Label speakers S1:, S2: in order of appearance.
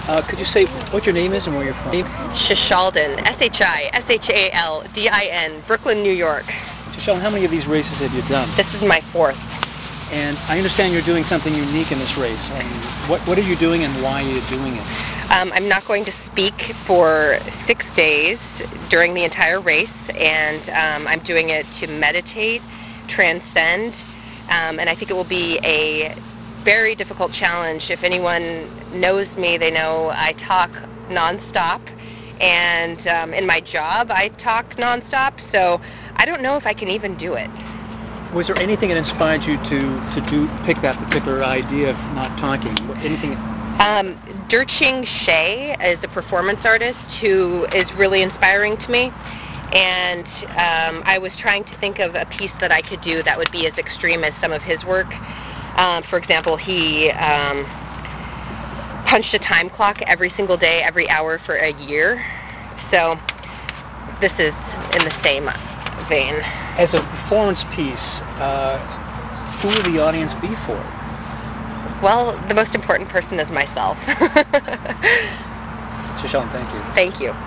S1: Could you say what your name is and where you're from?
S2: Shishaldin, Shishaldin, Brooklyn, New York.
S1: Sheldon, how many of these races have you done?
S2: This is my fourth.
S1: And I understand you're doing something unique in this race. What are you doing and why are you doing it?
S2: I'm not going to speak for 6 days during the entire race, and I'm doing it to meditate, transcend, and I think it will be a very difficult challenge. If anyone knows me, they know I talk nonstop, and in my job I talk nonstop, so I don't know if I can even do it.
S1: Was there anything that inspired you to pick that particular idea of not talking? Anything?
S2: Derching Shea is a performance artist who is really inspiring to me, and I was trying to think of a piece that I could do that would be as extreme as some of his work. For example, he punched a time clock every single day, every hour for a year, so this is in the same vein.
S1: As a performance piece, who will the audience be for?
S2: Well, the most important person is myself.
S1: Sheldon, thank you.
S2: Thank you.